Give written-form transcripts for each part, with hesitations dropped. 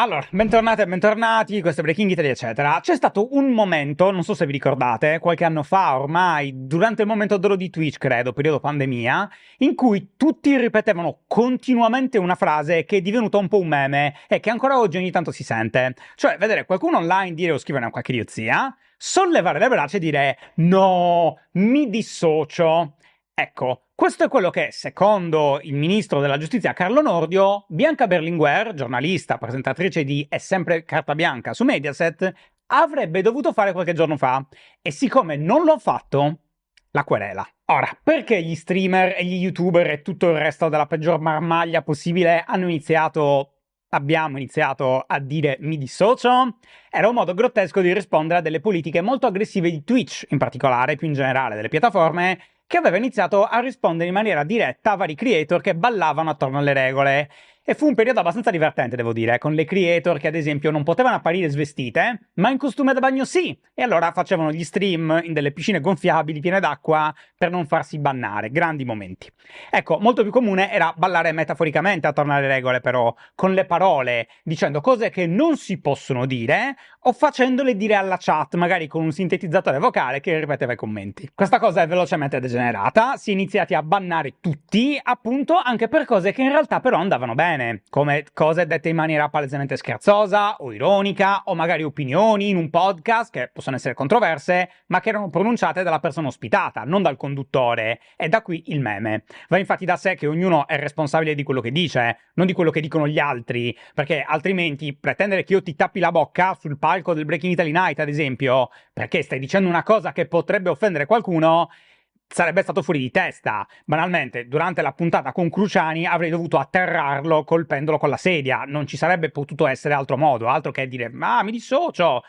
Allora, bentornate e bentornati, questo è Breaking Italy, eccetera. C'è stato un momento, non so se vi ricordate, qualche anno fa ormai, durante il momento d'oro di Twitch, credo, periodo pandemia, in cui tutti ripetevano continuamente una frase che è divenuta un po' un meme e che ancora oggi ogni tanto si sente. Cioè, vedere qualcuno online dire o scrivere una qualche idiozia, sollevare le braccia e dire «No, mi dissocio». Ecco, questo è quello che, secondo il ministro della giustizia Carlo Nordio, Bianca Berlinguer, giornalista, presentatrice di È sempre carta bianca su Mediaset, avrebbe dovuto fare qualche giorno fa. E siccome non l'ho fatto, la querela. Ora, perché gli streamer e gli youtuber e tutto il resto della peggior marmaglia possibile abbiamo iniziato a dire mi dissocio? Era un modo grottesco di rispondere a delle politiche molto aggressive di Twitch, in particolare, più in generale delle piattaforme, che aveva iniziato a rispondere in maniera diretta a vari creator che ballavano attorno alle regole. E fu un periodo abbastanza divertente, devo dire, con le creator che ad esempio non potevano apparire svestite, ma in costume da bagno sì, e allora facevano gli stream in delle piscine gonfiabili piene d'acqua per non farsi bannare. Grandi momenti. Ecco, molto più comune era ballare metaforicamente attorno alle regole, però, con le parole, dicendo cose che non si possono dire, o facendole dire alla chat, magari con un sintetizzatore vocale che ripeteva i commenti. Questa cosa è velocemente degenerata, si è iniziati a bannare tutti, appunto, anche per cose che in realtà però andavano bene, come cose dette in maniera palesemente scherzosa o ironica, o magari opinioni in un podcast che possono essere controverse, ma che erano pronunciate dalla persona ospitata, non dal conduttore, e da qui il meme. Va infatti da sé che ognuno è responsabile di quello che dice, non di quello che dicono gli altri, perché altrimenti pretendere che io ti tappi la bocca sul palco del Breaking Italy Night, ad esempio, perché stai dicendo una cosa che potrebbe offendere qualcuno, sarebbe stato fuori di testa. Banalmente, durante la puntata con Cruciani avrei dovuto atterrarlo colpendolo con la sedia. Non ci sarebbe potuto essere altro modo, altro che dire «Ah, mi dissocio!»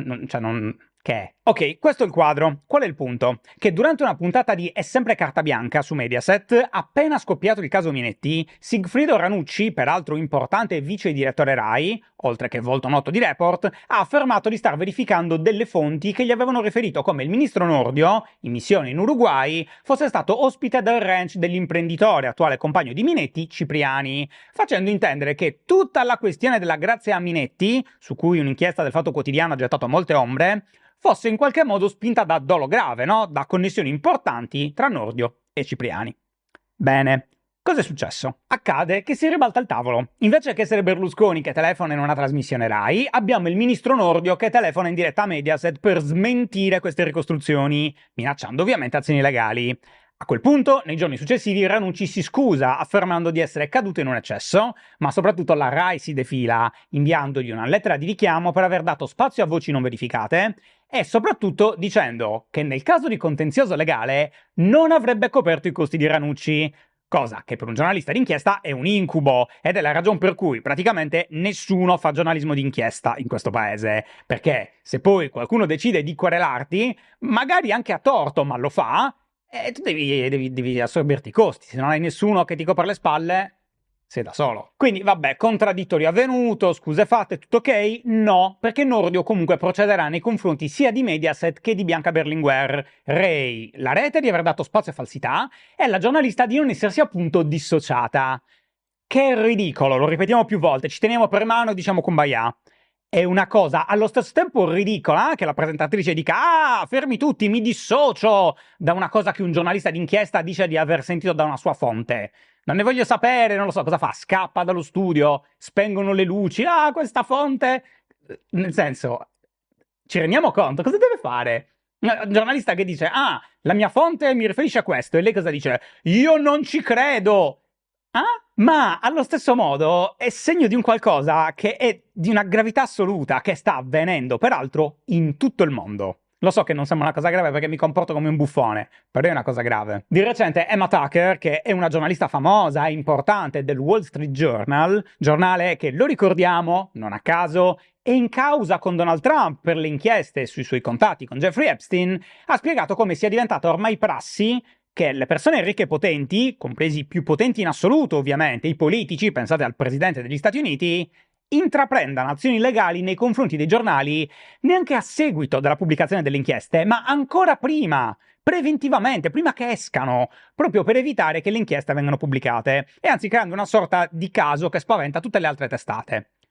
Che? Ok, questo è il quadro. Qual è il punto? Che durante una puntata di È sempre carta bianca su Mediaset, appena scoppiato il caso Minetti, Sigfrido Ranucci, peraltro importante vice direttore Rai, oltre che volto noto di Report, ha affermato di star verificando delle fonti che gli avevano riferito come il ministro Nordio, in missione in Uruguay, fosse stato ospite del ranch dell'imprenditore, attuale compagno di Minetti, Cipriani, facendo intendere che tutta la questione della grazia a Minetti, su cui un'inchiesta del Fatto Quotidiano ha gettato molte ombre, fosse in qualche modo spinta da dolo grave, no? Da connessioni importanti tra Nordio e Cipriani. Bene. Cosa è successo? Accade che si ribalta il tavolo. Invece che essere Berlusconi che telefona in una trasmissione Rai, abbiamo il ministro Nordio che telefona in diretta a Mediaset per smentire queste ricostruzioni, minacciando ovviamente azioni legali. A quel punto, nei giorni successivi, Ranucci si scusa affermando di essere caduto in un eccesso, ma soprattutto la Rai si defila, inviandogli una lettera di richiamo per aver dato spazio a voci non verificate e soprattutto dicendo che nel caso di contenzioso legale non avrebbe coperto i costi di Ranucci, cosa che per un giornalista d'inchiesta è un incubo ed è la ragione per cui praticamente nessuno fa giornalismo d'inchiesta in questo paese, perché se poi qualcuno decide di querelarti, magari anche a torto, ma lo fa, tu devi assorbirti i costi. Se non hai nessuno che ti copre le spalle, sei da solo. Quindi, vabbè, contraddittorio avvenuto, scuse fatte, tutto ok? No, perché Nordio comunque procederà nei confronti sia di Mediaset che di Bianca Berlinguer. Ray, la rete di aver dato spazio a falsità, e la giornalista di non essersi appunto dissociata. Che è ridicolo, lo ripetiamo più volte, ci teniamo per mano e diciamo kumbaya. È una cosa allo stesso tempo ridicola che la presentatrice dica «Ah, fermi tutti, mi dissocio!» da una cosa che un giornalista d'inchiesta dice di aver sentito da una sua fonte. Non ne voglio sapere, non lo so cosa fa, scappa dallo studio, spengono le luci, «Ah, questa fonte!» Nel senso, ci rendiamo conto? Cosa deve fare? Un giornalista che dice «Ah, la mia fonte mi riferisce a questo», e lei cosa dice? «Io non ci credo!» Ah? Ma allo stesso modo è segno di un qualcosa che è di una gravità assoluta che sta avvenendo, peraltro, in tutto il mondo. Lo so che non sembra una cosa grave perché mi comporto come un buffone, però è una cosa grave. Di recente Emma Tucker, che è una giornalista famosa e importante del Wall Street Journal, giornale che, lo ricordiamo, non a caso, è in causa con Donald Trump per le inchieste sui suoi contatti con Jeffrey Epstein, ha spiegato come sia diventata ormai prassi che le persone ricche e potenti, compresi i più potenti in assoluto ovviamente, i politici, pensate al presidente degli Stati Uniti, intraprendano azioni legali nei confronti dei giornali neanche a seguito della pubblicazione delle inchieste, ma ancora prima, preventivamente, prima che escano, proprio per evitare che le inchieste vengano pubblicate, e anzi creando una sorta di caso che spaventa tutte le altre testate.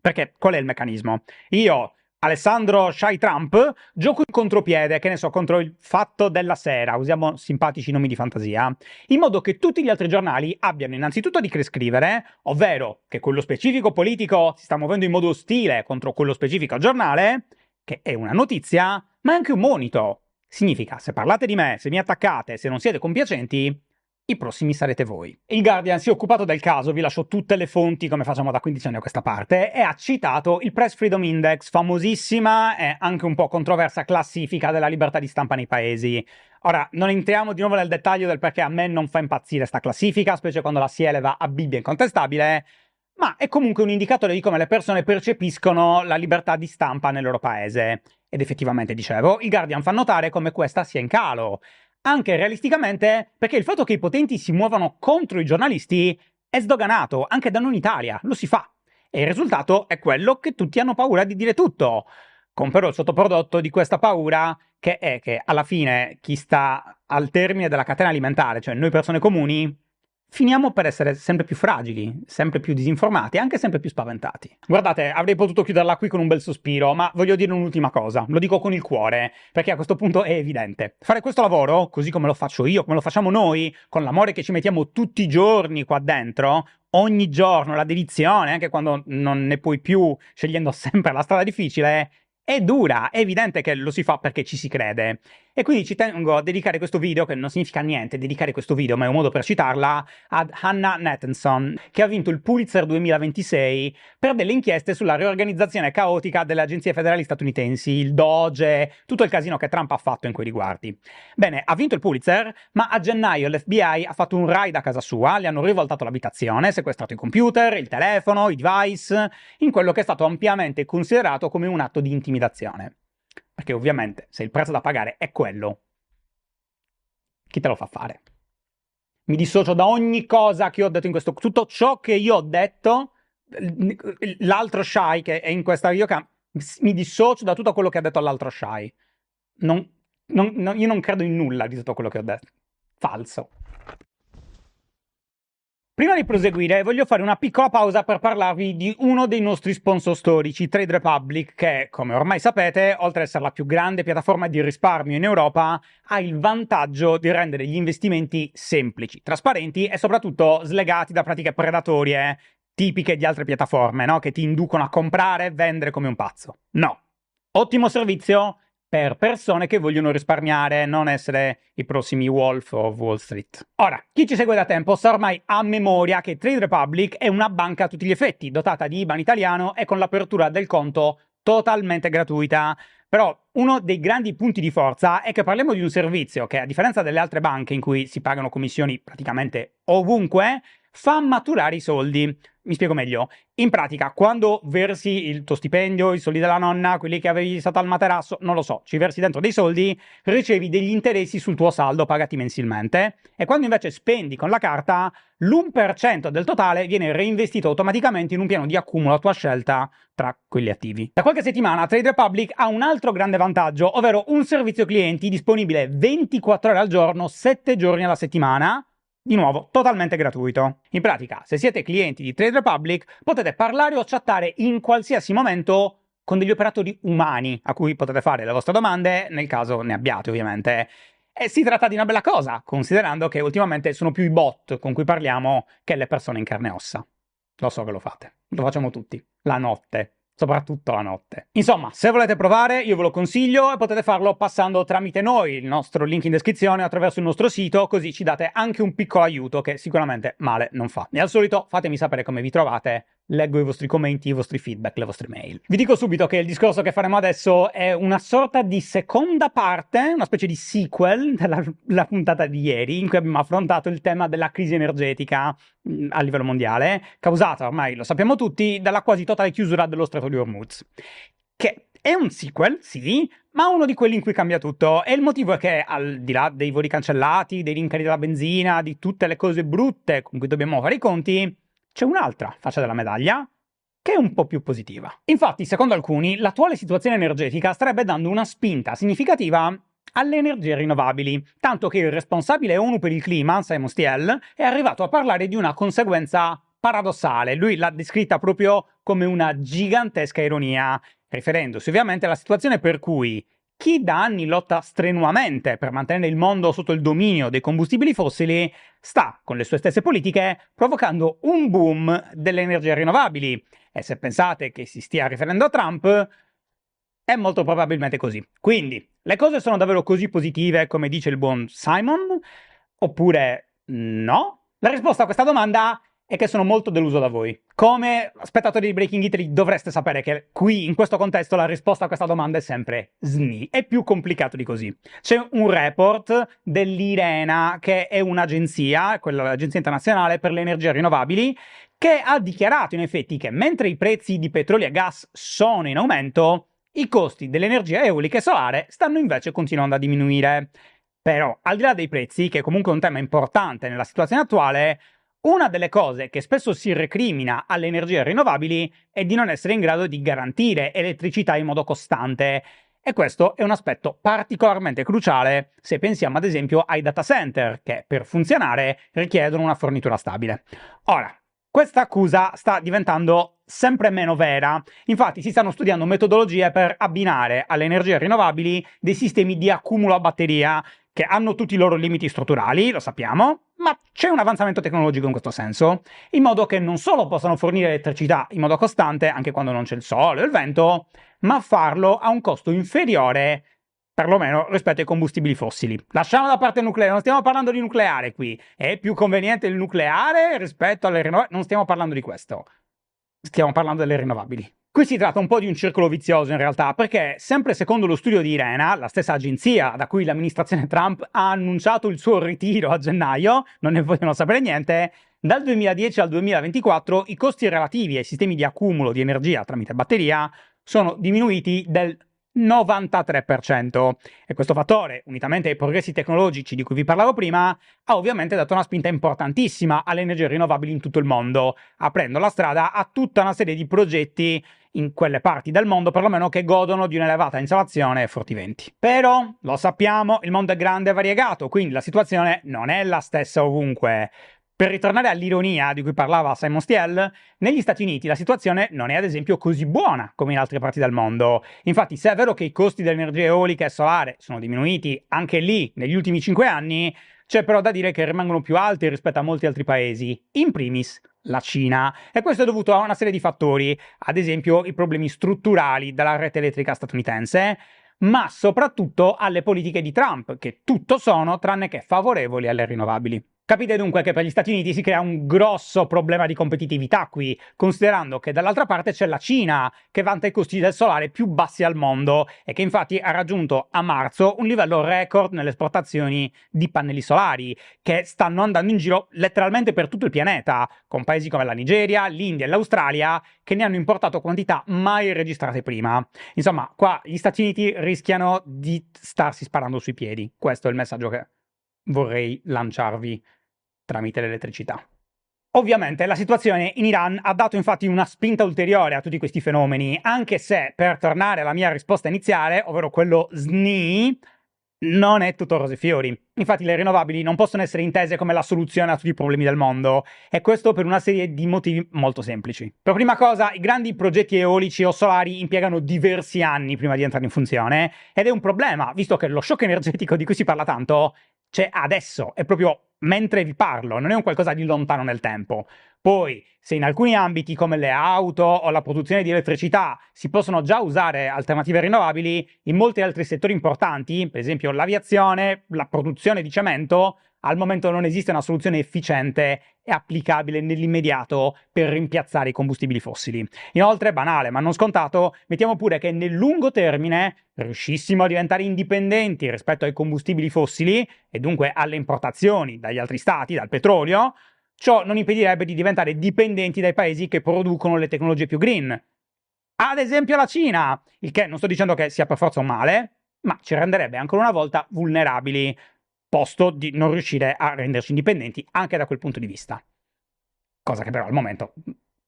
Perché qual è il meccanismo? Io, Alessandro Shai Trump, gioco in contropiede, che ne so, contro il Fatto della Sera, usiamo simpatici nomi di fantasia, in modo che tutti gli altri giornali abbiano innanzitutto di che scrivere, ovvero che quello specifico politico si sta muovendo in modo ostile contro quello specifico giornale, che è una notizia, ma è anche un monito. Significa, se parlate di me, se mi attaccate, se non siete compiacenti, i prossimi sarete voi. Il Guardian si è occupato del caso, vi lascio tutte le fonti come facciamo da 15 anni a questa parte, e ha citato il Press Freedom Index, famosissima e anche un po' controversa classifica della libertà di stampa nei paesi. Ora, non entriamo di nuovo nel dettaglio del perché a me non fa impazzire sta classifica, specie quando la si eleva a Bibbia incontestabile, ma è comunque un indicatore di come le persone percepiscono la libertà di stampa nel loro paese. Ed effettivamente, dicevo, il Guardian fa notare come questa sia in calo. Anche realisticamente, perché il fatto che i potenti si muovano contro i giornalisti è sdoganato, anche da noi in Italia, lo si fa. E il risultato è quello che tutti hanno paura di dire tutto. Con però il sottoprodotto di questa paura, che è che alla fine chi sta al termine della catena alimentare, cioè noi persone comuni, finiamo per essere sempre più fragili, sempre più disinformati e anche sempre più spaventati. Guardate, avrei potuto chiuderla qui con un bel sospiro, ma voglio dire un'ultima cosa, lo dico con il cuore, perché a questo punto è evidente. Fare questo lavoro, così come lo faccio io, come lo facciamo noi, con l'amore che ci mettiamo tutti i giorni qua dentro, ogni giorno, la dedizione, anche quando non ne puoi più, scegliendo sempre la strada difficile, è dura, è evidente che lo si fa perché ci si crede. E quindi ci tengo a dedicare questo video, che non significa niente, dedicare questo video, ma è un modo per citarla, ad Hannah Nathanson, che ha vinto il Pulitzer 2026 per delle inchieste sulla riorganizzazione caotica delle agenzie federali statunitensi, il Doge, tutto il casino che Trump ha fatto in quei riguardi. Bene, ha vinto il Pulitzer, ma a gennaio l'FBI ha fatto un raid a casa sua, le hanno rivoltato l'abitazione, sequestrato i computer, il telefono, i device, in quello che è stato ampiamente considerato come un atto di intimidazione. Perché ovviamente, se il prezzo da pagare è quello, chi te lo fa fare? Mi dissocio da ogni cosa che ho detto in questo... Tutto ciò che io ho detto, l'altro Shai che è in questa videocamera, mi dissocio da tutto quello che ha detto l'altro Shai. Io non credo in nulla di tutto quello che ho detto. Falso. Prima di proseguire, voglio fare una piccola pausa per parlarvi di uno dei nostri sponsor storici, Trade Republic, che, come ormai sapete, oltre ad essere la più grande piattaforma di risparmio in Europa, ha il vantaggio di rendere gli investimenti semplici, trasparenti e soprattutto slegati da pratiche predatorie tipiche di altre piattaforme, no? Che ti inducono a comprare e vendere come un pazzo. No. Ottimo servizio per persone che vogliono risparmiare, non essere i prossimi Wolf of Wall Street. Ora, chi ci segue da tempo sa ormai a memoria che Trade Republic è una banca a tutti gli effetti, dotata di IBAN italiano e con l'apertura del conto totalmente gratuita. Però uno dei grandi punti di forza è che parliamo di un servizio che, a differenza delle altre banche in cui si pagano commissioni praticamente ovunque, fa maturare i soldi. Mi spiego meglio. In pratica, quando versi il tuo stipendio, i soldi della nonna, quelli che avevi stato al materasso, non lo so, ci versi dentro dei soldi, ricevi degli interessi sul tuo saldo pagati mensilmente, e quando invece spendi con la carta, l'1% del totale viene reinvestito automaticamente in un piano di accumulo a tua scelta tra quelli attivi. Da qualche settimana Trade Republic ha un altro grande vantaggio, ovvero un servizio clienti disponibile 24 ore al giorno, 7 giorni alla settimana, di nuovo, totalmente gratuito. In pratica, se siete clienti di Trade Republic, potete parlare o chattare in qualsiasi momento con degli operatori umani a cui potete fare le vostre domande, nel caso ne abbiate ovviamente. E si tratta di una bella cosa, considerando che ultimamente sono più i bot con cui parliamo che le persone in carne e ossa. Lo so che lo fate, lo facciamo tutti, la notte. Soprattutto la notte. Insomma, se volete provare, io ve lo consiglio e potete farlo passando tramite noi, il nostro link in descrizione, attraverso il nostro sito, così ci date anche un piccolo aiuto che sicuramente male non fa. E al solito fatemi sapere come vi trovate, leggo i vostri commenti, i vostri feedback, le vostre mail. Vi dico subito che il discorso che faremo adesso è una sorta di seconda parte, una specie di sequel della puntata di ieri, in cui abbiamo affrontato il tema della crisi energetica a livello mondiale, causata, ormai lo sappiamo tutti, dalla quasi totale chiusura dello Stretto di Hormuz. Che è un sequel, sì, ma uno di quelli in cui cambia tutto. E il motivo è che, al di là dei voli cancellati, dei rincari della benzina, di tutte le cose brutte con cui dobbiamo fare i conti, c'è un'altra faccia della medaglia che è un po' più positiva. Infatti, secondo alcuni, l'attuale situazione energetica starebbe dando una spinta significativa alle energie rinnovabili, tanto che il responsabile ONU per il clima, Simon Stiell, è arrivato a parlare di una conseguenza paradossale. Lui l'ha descritta proprio come una gigantesca ironia, riferendosi ovviamente alla situazione per cui chi da anni lotta strenuamente per mantenere il mondo sotto il dominio dei combustibili fossili sta, con le sue stesse politiche, provocando un boom delle energie rinnovabili. E se pensate che si stia riferendo a Trump, è molto probabilmente così. Quindi, le cose sono davvero così positive come dice il buon Simon? Oppure no? La risposta a questa domanda è che sono molto deluso da voi. Come spettatori di Breaking Italy dovreste sapere che qui, in questo contesto, la risposta a questa domanda è sempre SNI. È più complicato di così. C'è un report dell'IRENA, che è un'agenzia, quella l'Agenzia Internazionale per le Energie Rinnovabili, che ha dichiarato in effetti che mentre i prezzi di petrolio e gas sono in aumento, i costi dell'energia eolica e solare stanno invece continuando a diminuire. Però, al di là dei prezzi, che è comunque un tema importante nella situazione attuale, una delle cose che spesso si recrimina alle energie rinnovabili è di non essere in grado di garantire elettricità in modo costante. E questo è un aspetto particolarmente cruciale se pensiamo ad esempio ai data center, che per funzionare richiedono una fornitura stabile. Ora, questa accusa sta diventando sempre meno vera. Infatti si stanno studiando metodologie per abbinare alle energie rinnovabili dei sistemi di accumulo a batteria che hanno tutti i loro limiti strutturali, lo sappiamo, ma c'è un avanzamento tecnologico in questo senso, in modo che non solo possano fornire elettricità in modo costante anche quando non c'è il sole o il vento, ma farlo a un costo inferiore perlomeno rispetto ai combustibili fossili. Lasciamo da parte il nucleare, non stiamo parlando di nucleare qui. È più conveniente il nucleare rispetto alle rinnovabili? Non stiamo parlando di questo. Stiamo parlando delle rinnovabili. Qui si tratta un po' di un circolo vizioso in realtà, perché sempre secondo lo studio di IRENA, la stessa agenzia da cui l'amministrazione Trump ha annunciato il suo ritiro a gennaio, non ne vogliono sapere niente, dal 2010 al 2024 i costi relativi ai sistemi di accumulo di energia tramite batteria sono diminuiti del 93%. E questo fattore, unitamente ai progressi tecnologici di cui vi parlavo prima, ha ovviamente dato una spinta importantissima alle energie rinnovabili in tutto il mondo, aprendo la strada a tutta una serie di progetti in quelle parti del mondo perlomeno che godono di un'elevata insolazione e forti venti. Però, lo sappiamo, il mondo è grande e variegato, quindi la situazione non è la stessa ovunque. Per ritornare all'ironia di cui parlava Simon Stiell, negli Stati Uniti la situazione non è ad esempio così buona come in altre parti del mondo. Infatti, se è vero che i costi dell'energia eolica e solare sono diminuiti anche lì negli ultimi 5 anni, c'è però da dire che rimangono più alti rispetto a molti altri paesi, in primis la Cina. E questo è dovuto a una serie di fattori, ad esempio i problemi strutturali della rete elettrica statunitense, ma soprattutto alle politiche di Trump, che tutto sono tranne che favorevoli alle rinnovabili. Capite dunque che per gli Stati Uniti si crea un grosso problema di competitività qui, considerando che dall'altra parte c'è la Cina, che vanta i costi del solare più bassi al mondo e che infatti ha raggiunto a marzo un livello record nelle esportazioni di pannelli solari, che stanno andando in giro letteralmente per tutto il pianeta, con paesi come la Nigeria, l'India e l'Australia, che ne hanno importato quantità mai registrate prima. Insomma, qua gli Stati Uniti rischiano di starsi sparando sui piedi. Questo è il messaggio che vorrei lanciarvi tramite l'elettricità. Ovviamente la situazione in Iran ha dato infatti una spinta ulteriore a tutti questi fenomeni, anche se, per tornare alla mia risposta iniziale, ovvero quello SNI, non è tutto rose e fiori. Infatti le rinnovabili non possono essere intese come la soluzione a tutti i problemi del mondo, e questo per una serie di motivi molto semplici. Per prima cosa, i grandi progetti eolici o solari impiegano diversi anni prima di entrare in funzione, ed è un problema, visto che lo shock energetico di cui si parla tanto c'è adesso, è proprio mentre vi parlo, non è un qualcosa di lontano nel tempo. Poi, se in alcuni ambiti come le auto o la produzione di elettricità si possono già usare alternative rinnovabili, in molti altri settori importanti, per esempio l'aviazione, la produzione di cemento, al momento non esiste una soluzione efficiente e applicabile nell'immediato per rimpiazzare i combustibili fossili. Inoltre, banale ma non scontato, mettiamo pure che nel lungo termine riuscissimo a diventare indipendenti rispetto ai combustibili fossili e dunque alle importazioni dagli altri stati, dal petrolio, ciò non impedirebbe di diventare dipendenti dai paesi che producono le tecnologie più green. Ad esempio la Cina, il che non sto dicendo che sia per forza un male, ma ci renderebbe ancora una volta vulnerabili, posto di non riuscire a renderci indipendenti anche da quel punto di vista. Cosa che però al momento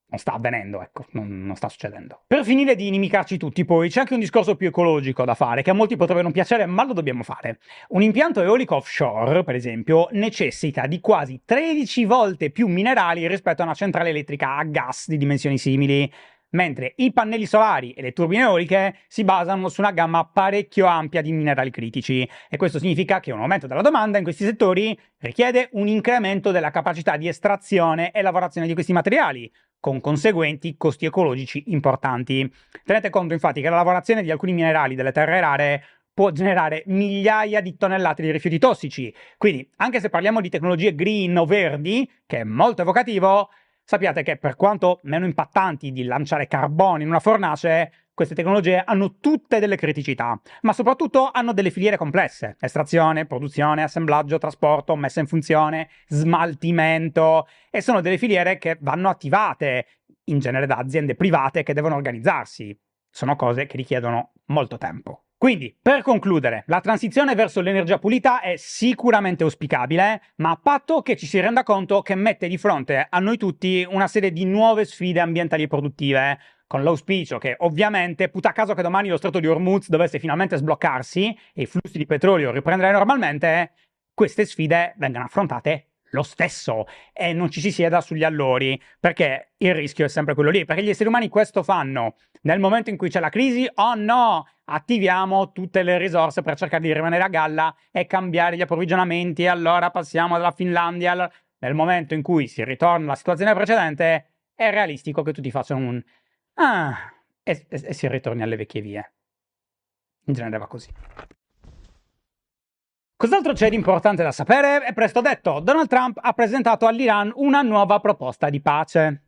Non sta avvenendo, ecco, non sta succedendo. Per finire di inimicarci tutti, poi, c'è anche un discorso più ecologico da fare, che a molti potrebbe non piacere, ma lo dobbiamo fare. Un impianto eolico offshore, per esempio, necessita di quasi 13 volte più minerali rispetto a una centrale elettrica a gas di dimensioni simili, mentre i pannelli solari e le turbine eoliche si basano su una gamma parecchio ampia di minerali critici, e questo significa che un aumento della domanda in questi settori richiede un incremento della capacità di estrazione e lavorazione di questi materiali, con conseguenti costi ecologici importanti. Tenete conto infatti che la lavorazione di alcuni minerali delle terre rare può generare migliaia di tonnellate di rifiuti tossici, quindi anche se parliamo di tecnologie green o verdi, che è molto evocativo, sappiate che per quanto meno impattanti di lanciare carbone in una fornace, queste tecnologie hanno tutte delle criticità, ma soprattutto hanno delle filiere complesse: estrazione, produzione, assemblaggio, trasporto, messa in funzione, smaltimento, e sono delle filiere che vanno attivate, in genere da aziende private che devono organizzarsi. Sono cose che richiedono molto tempo. Quindi, per concludere, la transizione verso l'energia pulita è sicuramente auspicabile, ma a patto che ci si renda conto che mette di fronte a noi tutti una serie di nuove sfide ambientali e produttive, con l'auspicio che, ovviamente, puta caso che domani lo stretto di Hormuz dovesse finalmente sbloccarsi e i flussi di petrolio riprendere normalmente, queste sfide vengano affrontate lo stesso e non ci si sieda sugli allori, perché il rischio è sempre quello lì, perché gli esseri umani questo fanno. Nel momento in cui c'è la crisi, oh no, attiviamo tutte le risorse per cercare di rimanere a galla e cambiare gli approvvigionamenti, e allora passiamo dalla Finlandia. Nel momento in cui si ritorna alla situazione precedente, è realistico che tutti facciano un ah, e si ritorni alle vecchie vie. In genere va così. Cos'altro c'è di importante da sapere? È presto detto: Donald Trump ha presentato all'Iran una nuova proposta di pace,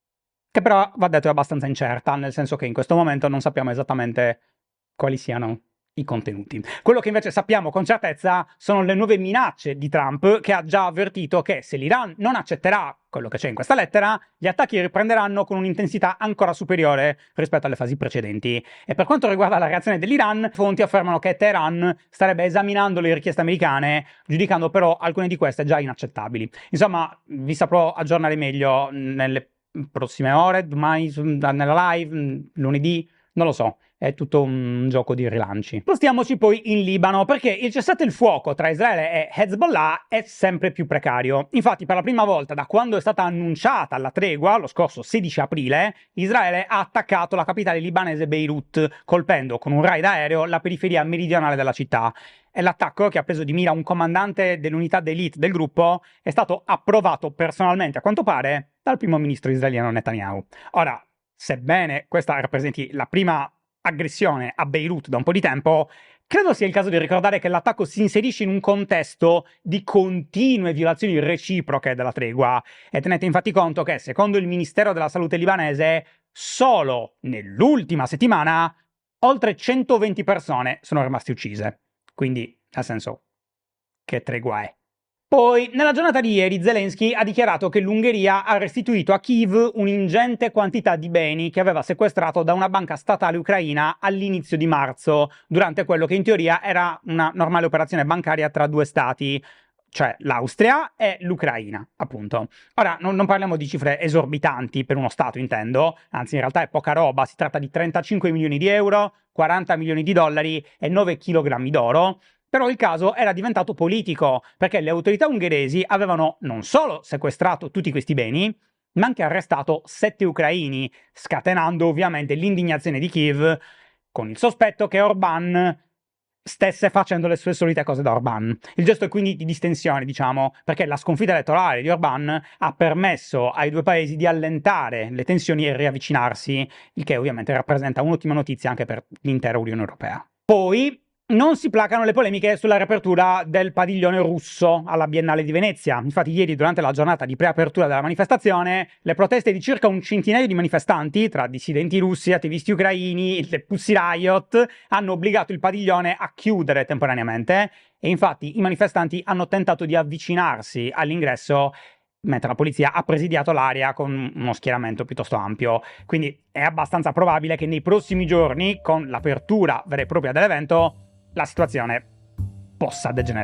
che però, va detto, è abbastanza incerta, nel senso che in questo momento non sappiamo esattamente quali siano i contenuti. Quello che invece sappiamo con certezza sono le nuove minacce di Trump, che ha già avvertito che se l'Iran non accetterà quello che c'è in questa lettera, gli attacchi riprenderanno con un'intensità ancora superiore rispetto alle fasi precedenti. E per quanto riguarda la reazione dell'Iran, fonti affermano che Teheran starebbe esaminando le richieste americane, giudicando però alcune di queste già inaccettabili. Insomma, vi saprò aggiornare meglio nelle prossime ore, domani nella live, lunedì, non lo so. È tutto un gioco di rilanci. Spostiamoci poi in Libano, perché il cessate il fuoco tra Israele e Hezbollah è sempre più precario. Infatti, per la prima volta da quando è stata annunciata la tregua, lo scorso 16 aprile, Israele ha attaccato la capitale libanese Beirut, colpendo con un raid aereo la periferia meridionale della città. E l'attacco, che ha preso di mira un comandante dell'unità d'élite del gruppo, è stato approvato personalmente, a quanto pare, dal primo ministro israeliano Netanyahu. Ora, sebbene questa rappresenti la prima aggressione a Beirut da un po' di tempo, credo sia il caso di ricordare che l'attacco si inserisce in un contesto di continue violazioni reciproche della tregua, e tenete infatti conto che, secondo il Ministero della Salute libanese, solo nell'ultima settimana oltre 120 persone sono rimaste uccise. Quindi, nel senso, che tregua è? Poi, nella giornata di ieri, Zelensky ha dichiarato che l'Ungheria ha restituito a Kyiv un'ingente quantità di beni che aveva sequestrato da una banca statale ucraina all'inizio di marzo, durante quello che in teoria era una normale operazione bancaria tra due stati, cioè l'Austria e l'Ucraina, appunto. Ora, non parliamo di cifre esorbitanti per uno Stato, intendo, anzi in realtà è poca roba, si tratta di 35 milioni di euro, 40 milioni di dollari e 9 chilogrammi d'oro. Però il caso era diventato politico, perché le autorità ungheresi avevano non solo sequestrato tutti questi beni, ma anche arrestato 7 ucraini, scatenando ovviamente l'indignazione di Kiev, con il sospetto che Orbán stesse facendo le sue solite cose da Orbán. Il gesto è quindi di distensione, diciamo, perché la sconfitta elettorale di Orbán ha permesso ai due paesi di allentare le tensioni e riavvicinarsi, il che ovviamente rappresenta un'ottima notizia anche per l'intera Unione Europea. Poi non si placano le polemiche sulla riapertura del padiglione russo alla Biennale di Venezia. Infatti ieri, durante la giornata di preapertura della manifestazione, le proteste di circa un centinaio di manifestanti, tra dissidenti russi, attivisti ucraini, le Pussy Riot, hanno obbligato il padiglione a chiudere temporaneamente, e infatti i manifestanti hanno tentato di avvicinarsi all'ingresso, mentre la polizia ha presidiato l'area con uno schieramento piuttosto ampio. Quindi è abbastanza probabile che nei prossimi giorni, con l'apertura vera e propria dell'evento, la situazione possa degenerare.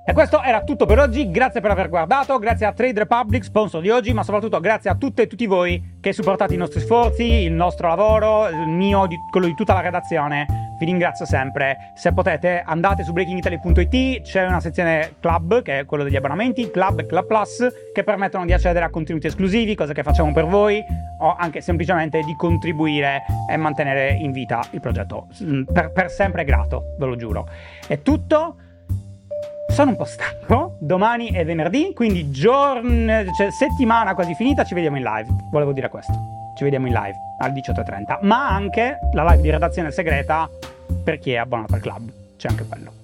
E questo era tutto per oggi, grazie per aver guardato, grazie a Trade Republic, sponsor di oggi, ma soprattutto grazie a tutte e tutti voi che supportate i nostri sforzi, il nostro lavoro, il mio, quello di tutta la redazione. Vi ringrazio sempre. Se potete andate su breakingitaly.it, c'è una sezione club che è quello degli abbonamenti, club e club plus, che permettono di accedere a contenuti esclusivi, cose che facciamo per voi, o anche semplicemente di contribuire e mantenere in vita il progetto. Per sempre grato, ve lo giuro. È tutto. Sono un po' stanco, domani è venerdì, quindi settimana quasi finita, ci vediamo in live, volevo dire questo, ci vediamo in live alle 18:30, ma anche la live di redazione segreta per chi è abbonato al club, c'è anche quello.